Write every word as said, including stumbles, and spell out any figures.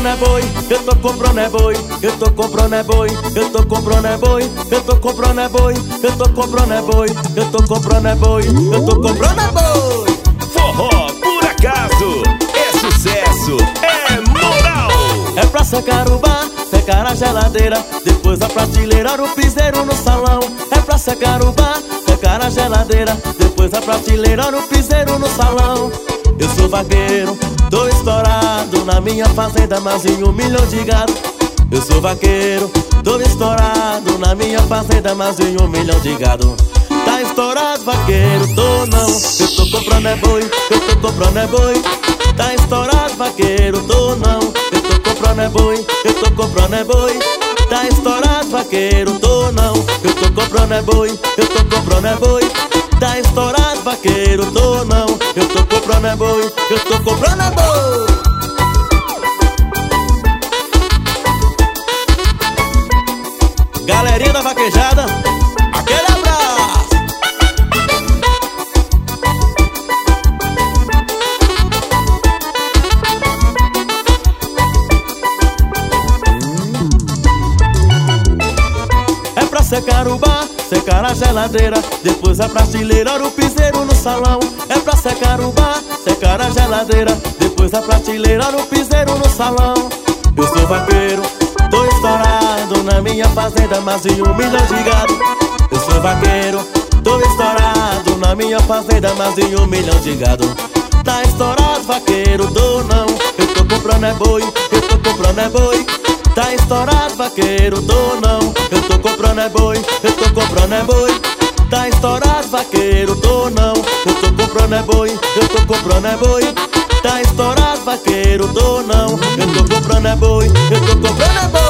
comprando é boi, eu tô comprando é boi, eu tô comprando é boi, eu tô comprando é boi, eu tô comprando é boi, eu tô comprando é boi, eu tô comprando é boi, eu tô comprando é boi. Forró por acaso é sucesso, é moral. É pra secar o bar, secar a geladeira, depois a prateleira, o piseiro no salão. É pra secar o bar, secar a geladeira, depois a prateleira, o piseiro no salão. Eu sou vaqueiro, tô estourado na minha fazenda, mais de um milhão de gado. Eu sou vaqueiro, tô estourado na minha fazenda, mais de um milhão de gado. Tá estourado, vaqueiro, tô não. Eu tô comprando é boi, eu tô comprando é boi. Tá estourado, vaqueiro, tô não. Eu tô comprando é boi, eu tô comprando é boi. Tá estourado, vaqueiro, tô não. Eu tô comprando é boi, eu tô comprando é boi. Tá estourado, vaqueiro, tô não. Eu tô comprando é boi, eu tô comprando é boi. Galerinha da vaquejada, aquele abraço. É pra secar o bar, secar a geladeira, depois a prateleira, o piseiro no salão. É pra secar o bar, secar a geladeira, depois a prateleira, o piseiro no salão. Eu sou vaqueiro, tô estourado na minha fazenda, mais de um milhão de gado. Eu sou vaqueiro, tô estourado na minha fazenda, mais de um milhão de gado. Tá estourado, vaqueiro, tô não. Eu tô comprando é boi, eu tô comprando é boi. Tá estourado, vaqueiro, tô não. Eu tô comprando é boi, eu tô comprando é boi. Tá estourado, vaqueiro, tô não. Eu tô comprando é boi, eu tô comprando é boi. Tá estourado, vaqueiro, tô não. Eu tô comprando é boi, eu tô comprando é boi.